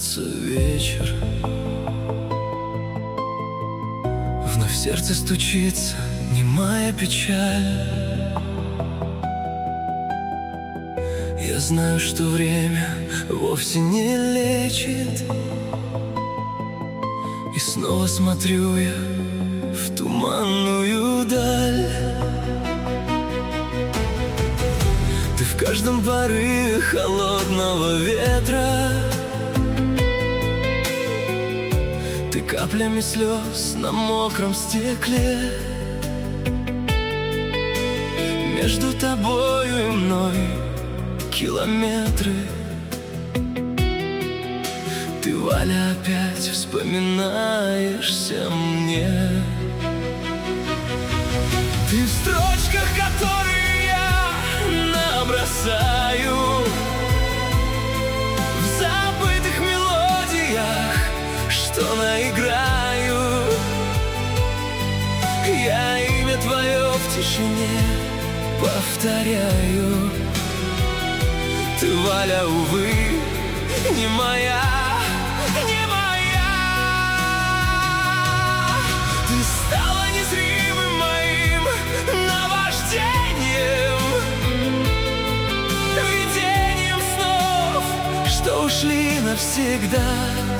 Близится вечер, вновь в сердце стучится немая печаль. Я знаю, что время вовсе не лечит, и снова смотрю я в туманную даль. Ты в каждом порыве холодного ветра, ты каплями слез на мокром стекле. Между тобою и мной километры. Ты, Валя, опять вспоминаешься мне. Ты в строчках, которые я набросаю, в забытых мелодиях, что наиграю. Я имя твое в тишине повторяю. Ты, Валя, увы, не моя, не моя. Ты стала незримым моим наваждением, видением снов, что ушли навсегда.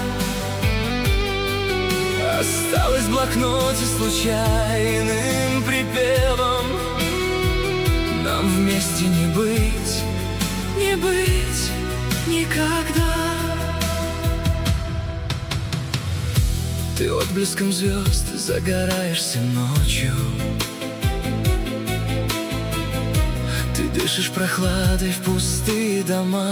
Осталось в блокноте случайным припевом. Нам вместе не быть, не быть никогда. Ты отблеском звезд загораешься ночью, ты дышишь прохладой в пустые дома.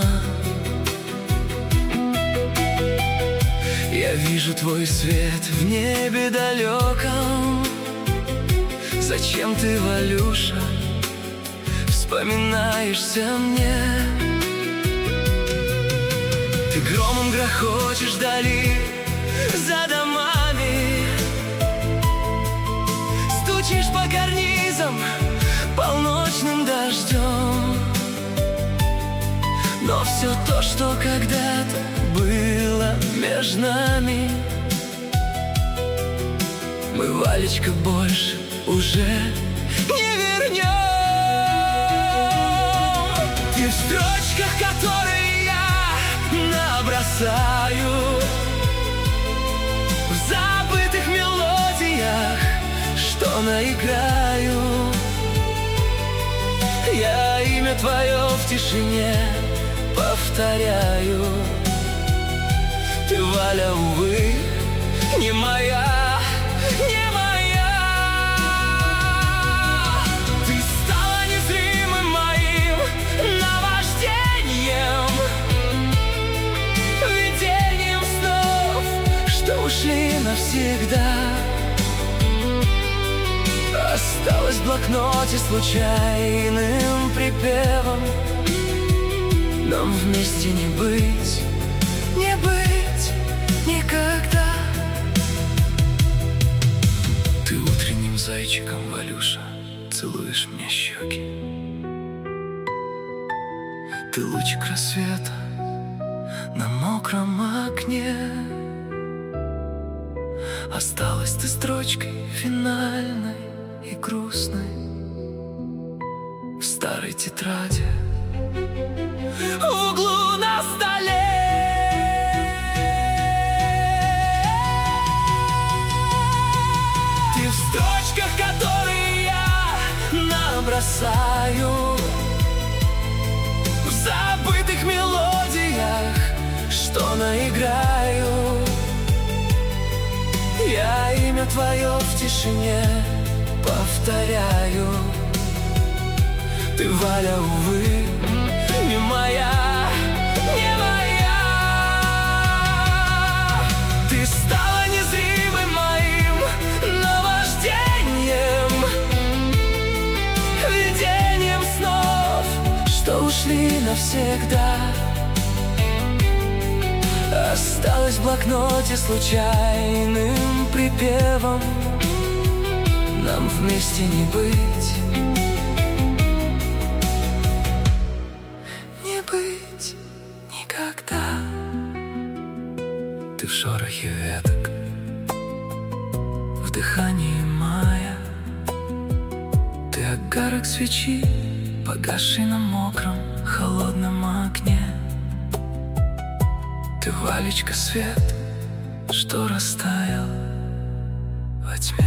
Я вижу твой свет в небе далеком. Зачем ты, Валюша, вспоминаешься мне? Ты громом грохочешь вдали за домами, стучишь по карнизам полночным дождем. Но все то, что когда-то было между нами, мы, Валечка, больше уже не вернем. Ты в строчках, которые я набросаю, в забытых мелодиях, что наиграю. Я имя твое в тишине повторяю. Ты, Валя, увы, не моя, не моя. Ты стала незримым моим наваждением, видением снов, что ушли навсегда. Осталось в блокноте случайным припевом. Нам вместе не быть, не быть никогда. Ты утренним зайчиком, Валюша, целуешь мне щеки. Ты лучик рассвета на мокром окне. Осталась ты строчкой финальной и грустной в старой тетради в углу на столе. Ты в строчках, которые я набросаю, в забытых мелодиях, что наиграю. Я имя твое в тишине повторяю. Ты, Валя, увы, не моя, не моя. Ты стала незримым моим наваждением, видением снов, что ушли навсегда. Осталось в блокноте случайным припевом. Нам вместе не быть, не быть никогда. Ты в шорохе веток, в дыхании мая. Ты огарок свечи, погасший на мокром, холодном окне. Ты Валечка свет, что растаял во тьме.